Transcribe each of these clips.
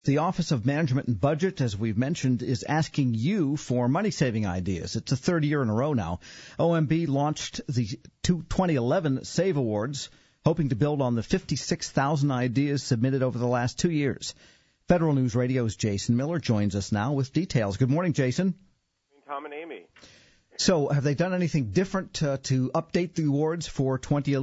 The Office of Management and Budget, as we've mentioned, is asking you for money-saving ideas. It's the third year in a row now. OMB launched the 2011 SAVE Awards, hoping to build on the 56,000 ideas submitted over the last 2 years. Federal News Radio's Jason Miller joins us now with details. Good morning, Jason. Tom and Amy. So have they done anything different to update the awards for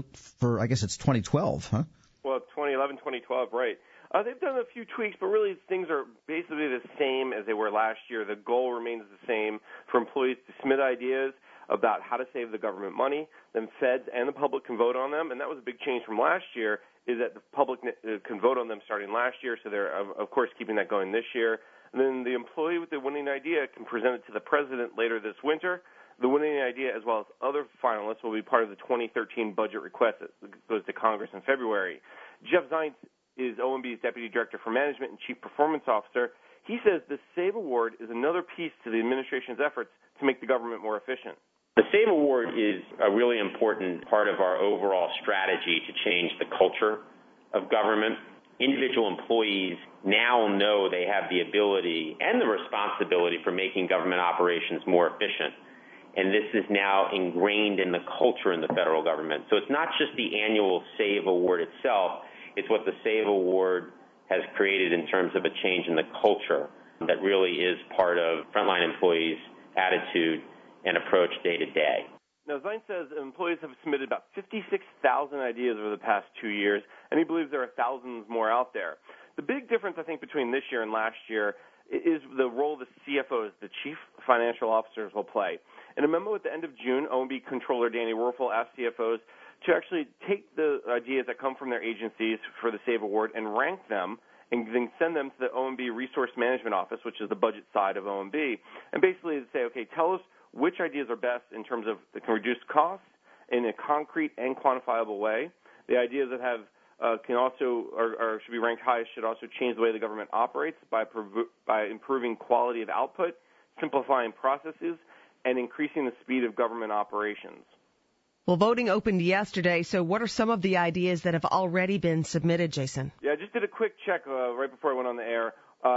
I guess it's 2012, huh? Well, 2011, 2012, right. They've done a few tweaks, but really things are basically the same as they were last year. The goal remains the same for employees to submit ideas about how to save the government money. Then feds and the public can vote on them, and that was a big change from last year, is that the public can vote on them starting last year, so they're, of course, keeping that going this year. And then the employee with the winning idea can present it to the president later this winter. The winning idea, as well as other finalists, will be part of the 2013 budget request that goes to Congress in February. Jeff Zients is OMB's Deputy Director for Management and Chief Performance Officer. He says the SAVE Award is another piece to the administration's efforts to make the government more efficient. The SAVE Award is a really important part of our overall strategy to change the culture of government. Individual employees now know they have the ability and the responsibility for making government operations more efficient. And this is now ingrained in the culture in the federal government. So it's not just the annual SAVE Award itself. It's what the SAVE Award has created in terms of a change in the culture that really is part of frontline employees' attitude and approach day to day. Now, Zients says employees have submitted about 56,000 ideas over the past 2 years, and he believes there are thousands more out there. The big difference, I think, between this year and last year is the role the CFOs, the chief financial officers, will play. In a memo at the end of June, OMB Controller Danny Werfel asked CFOs to actually take the ideas that come from their agencies for the SAVE Award and rank them and then send them to the OMB Resource Management Office, which is the budget side of OMB, and basically say, okay, tell us which ideas are best in terms of that can reduce costs in a concrete and quantifiable way. The ideas that have can also or should be ranked highest should also change the way the government operates by improving quality of output, simplifying processes, and increasing the speed of government operations. Well, voting opened yesterday, so what are some of the ideas that have already been submitted, Jason? Yeah, I just did a quick check right before I went on the air.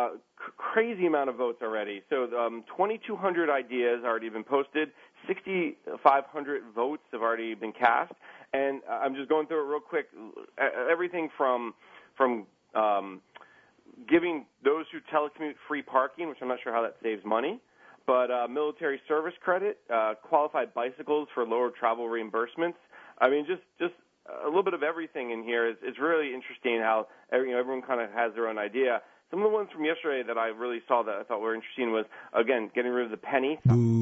Crazy amount of votes already. So 2,200 ideas already been posted. 6,500 votes have already been cast. And I'm just going through it real quick. Everything from giving those who telecommute free parking, which I'm not sure how that saves money, but military service credit, qualified bicycles for lower travel reimbursements. I mean, just a little bit of everything in here. It's really interesting how everyone kind of has their own idea. Some of the ones from yesterday that I really saw that I thought were interesting was, again, getting rid of the penny,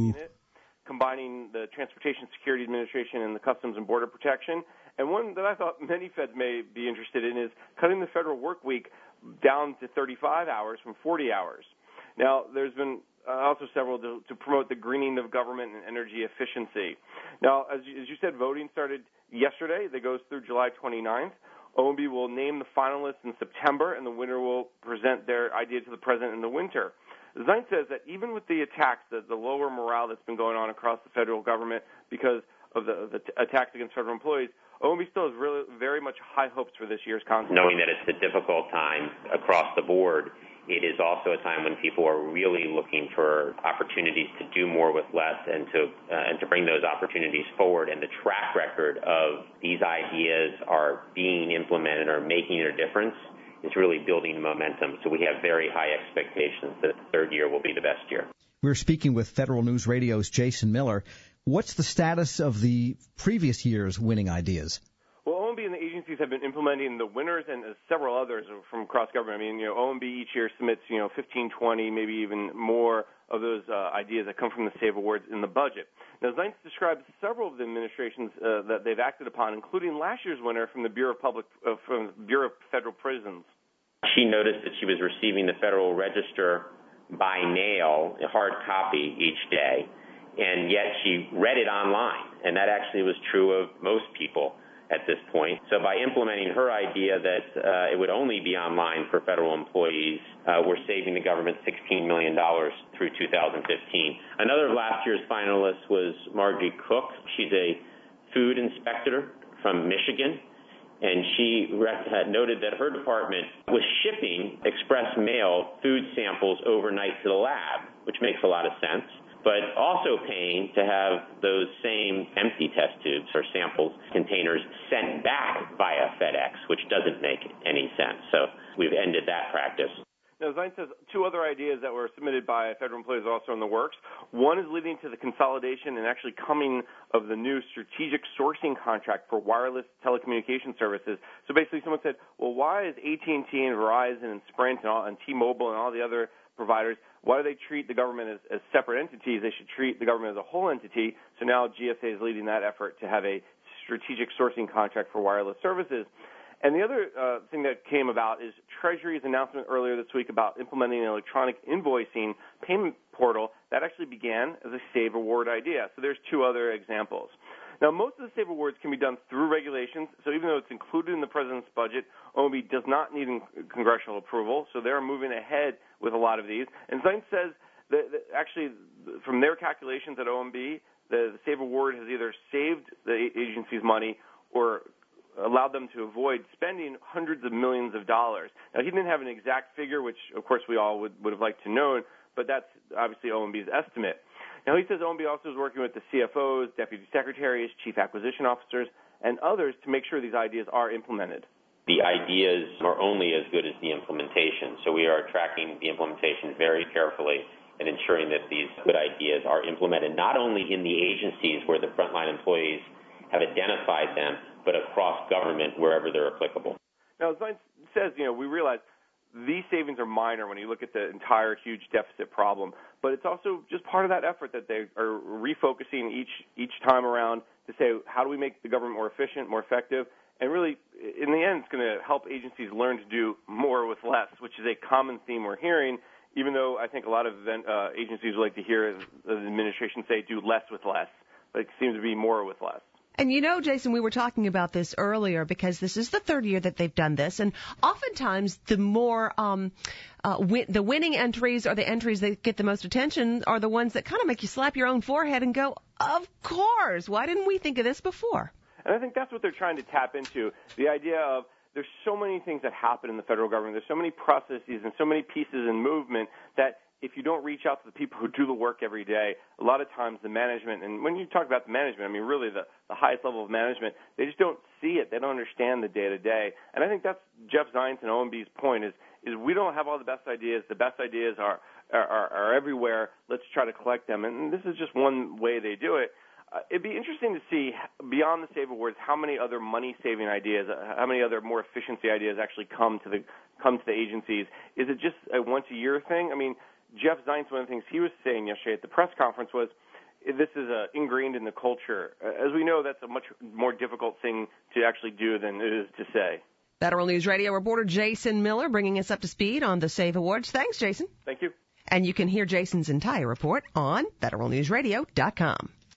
combining the Transportation Security Administration and the Customs and Border Protection. And one that I thought many feds may be interested in is cutting the federal work week down to 35 hours from 40 hours. Now, there's been also several to promote the greening of government and energy efficiency. Now, as you said, voting started yesterday. That goes through July 29th. OMB will name the finalists in September, and the winner will present their idea to the president in the winter. Zients says that even with the attacks, the lower morale that's been going on across the federal government because of the attacks against federal employees, OMB still has really very much high hopes for this year's conference. Knowing that it's a difficult time across the board, it is also a time when people are really looking for opportunities to do more with less and to bring those opportunities forward. And the track record of these ideas are being implemented or making a difference is really building momentum. So we have very high expectations that the third year will be the best year. We're speaking with Federal News Radio's Jason Miller. What's the status of the previous year's winning ideas? Well, OMB and the agencies have been implementing the winners and several others from across government. I mean, OMB each year submits, 15, 20, maybe even more of those ideas that come from the SAVE Awards in the budget. Now, Zients describes several of the administrations that they've acted upon, including last year's winner from the Bureau of Federal Prisons. She noticed that she was receiving the Federal Register by mail, a hard copy each day, and yet she read it online, and that actually was true of most people at this point. So by implementing her idea that it would only be online for federal employees, we're saving the government $16 million through 2015. Another of last year's finalists was Margie Cook. She's a food inspector from Michigan, and she had noted that her department was shipping express mail food samples overnight to the lab, which makes a lot of sense, but also paying to have those same empty test tubes or samples containers sent back via FedEx, which doesn't make any sense. So we've ended that practice. Now, Zients says two other ideas that were submitted by federal employees are also in the works. One is leading to the consolidation and actually coming of the new strategic sourcing contract for wireless telecommunication services. So basically someone said, well, why is AT&T and Verizon and Sprint and T-Mobile and all the other providers, why do they treat the government as separate entities? They should treat the government as a whole entity. So now GSA is leading that effort to have a strategic sourcing contract for wireless services. And the other thing that came about is Treasury's announcement earlier this week about implementing an electronic invoicing payment portal that actually began as a Save Award idea. So there's two other examples. Now, most of the Save Awards can be done through regulations. So even though it's included in the president's budget, OMB does not need congressional approval. So they're moving ahead with a lot of these. And Zients says that actually, from their calculations at OMB, the Save Award has either saved the agency's money or allowed them to avoid spending hundreds of millions of dollars. Now, he didn't have an exact figure, which, of course, we all would have liked to know, but that's obviously OMB's estimate. Now, he says OMB also is working with the CFOs, deputy secretaries, chief acquisition officers, and others to make sure these ideas are implemented. The ideas are only as good as the implementation, so we are tracking the implementation very carefully and ensuring that these good ideas are implemented not only in the agencies where the frontline employees have identified them, but across government wherever they're applicable. Now, as Zients says, we realize these savings are minor when you look at the entire huge deficit problem, but it's also just part of that effort that they are refocusing each time around to say, how do we make the government more efficient, more effective, and really, in the end, it's going to help agencies learn to do more with less, which is a common theme we're hearing, even though I think a lot of agencies would like to hear the administration say do less with less, but it seems to be more with less. And Jason, we were talking about this earlier because this is the third year that they've done this, and oftentimes the more the winning entries or the entries that get the most attention are the ones that kind of make you slap your own forehead and go, of course, why didn't we think of this before? And I think that's what they're trying to tap into, the idea of there's so many things that happen in the federal government, there's so many processes and so many pieces in movement that if you don't reach out to the people who do the work every day, a lot of times the management, and when you talk about the management, I mean really the highest level of management, they just don't see it. They don't understand the day-to-day. And I think that's Jeff Zients and OMB's point is we don't have all the best ideas. The best ideas are everywhere. Let's try to collect them. And this is just one way they do it. It'd be interesting to see, beyond the Save Awards, how many other money-saving ideas, how many other more efficiency ideas actually come to the agencies. Is it just a once-a-year thing? I mean, Jeff Zients, one of the things he was saying yesterday at the press conference was this is ingrained in the culture. As we know, that's a much more difficult thing to actually do than it is to say. Federal News Radio reporter Jason Miller bringing us up to speed on the Save Awards. Thanks, Jason. Thank you. And you can hear Jason's entire report on federalnewsradio.com.